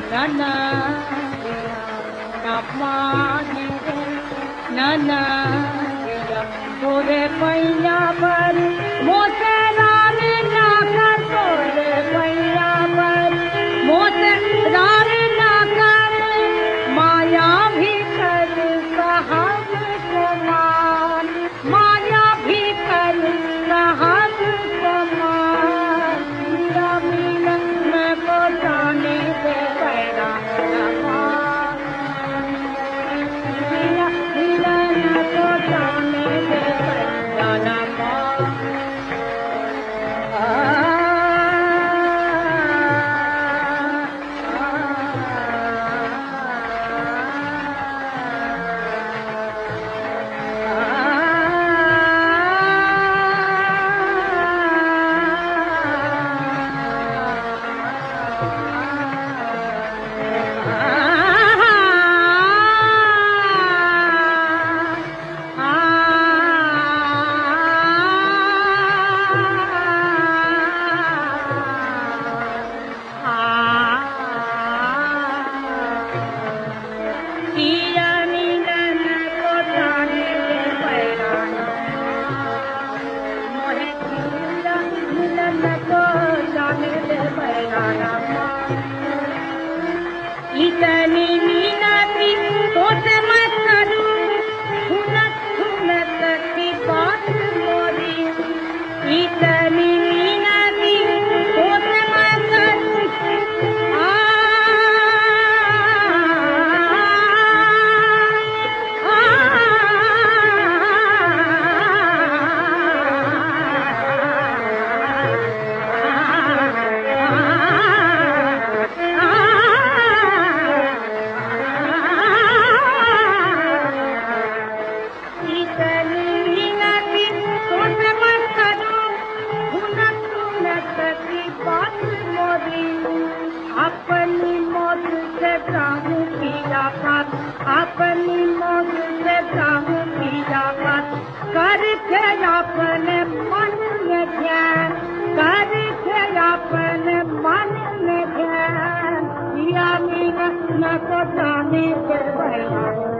नना नपाने नना तोरे पैया पर मोते रार ना कर तोरे पैया पर मोते रार ना कर माया भी कर साहब को मान माया भी कर साहब को मान मेरा मिलन मैं को जाने दे पैरा इतनी मीनाती तोते मत करूं हुनत की बात मोरी इतनी मीनाती तोते मत करूं अपनी मौत से चाहूं पिया बात अपनी मौत से चाहूं पिया बात करके अपने मन में ध्यान करके अपने मन में ध्यान पिया मीना न को जाने के भैया